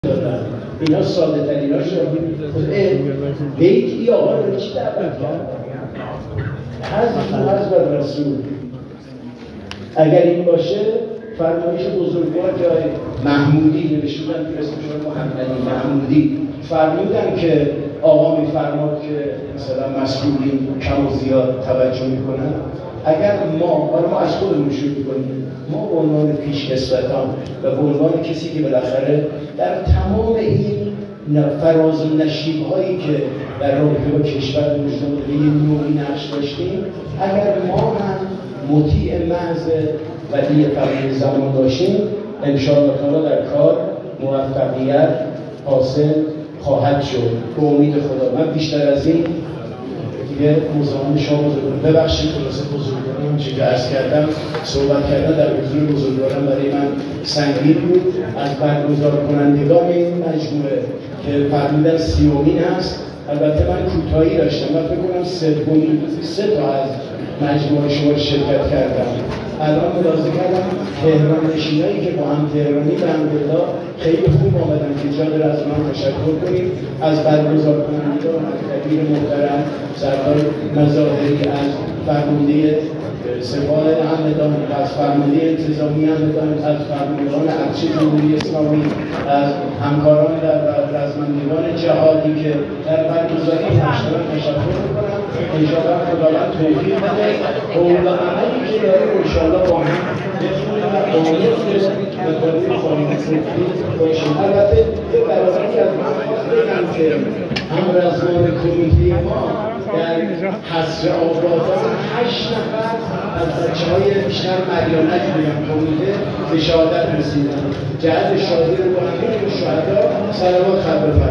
دارن. اینا ساده تریناش بیت ای آقا رو چی دعوت کرد؟ حضرت رسول اگر این باشه فرمایش بزرگوار جای محمودی نوشتن که اسمشون محمدی محمودی فرمودن که آقا میفرماد که مثلا مسئولین کم و زیاد توجه میکنن. اگر ما از خودمون شروع کنیم، ما به عنوان پیشکسوتان و به عنوان کسی که بالاخره در تمام این فراز و نشیب هایی که در رابطه با کشور مجتمع یه نوعی نقش داشتیم، اگر ما هم مطیع محض ولی قبل زمان باشیم، انشاءالله تعالی در کار موفقیت حاصل خواهد شد به امید خدا. من بیشتر از این دیگه مزاحم شما ببخشید، خلاصه بزرگوارم چه که عرض کردم صحبت کردن در حضور بزرگوارم برای من سنگین بود. از برگزار کنندگان این مجموعه که فرمودن 30مین هست، البته من کوتاهی داشتم، من فکر کنم 3 تا از مجموعه شما شرکت کردم. الان ملاحظه کردم تهران نشینایی که با هم تهرانی به الحمدلله خیلی خوب آمدن که جا داره از من تشکر کنیم. از برگزار کنندگان از دبیر محترم سردار مظاهری، از فرمانده سپاه همدان، از فرمانده انتظامی همدان، از فرماندهان ارتش جمهوری اسلامی، از همکاران در رزمندگان جهادی که در برگزاری نشدن تشکر می‌کنم. انشاءالله خداوند توفیق بده. قول و عملی که داریم انشاءالله با هم بتونیم و قانون به قانون خانه باشیم. البته یک برابری از من خواست بگم که هم رزمان کمیته ما در حصر آبادان 8 نفر از بچه‌های بیشتر مریانت بودن کمیته به شهادت رسیدن. جهت شادی رو با همه شهدا صلوات خط بفرمایید.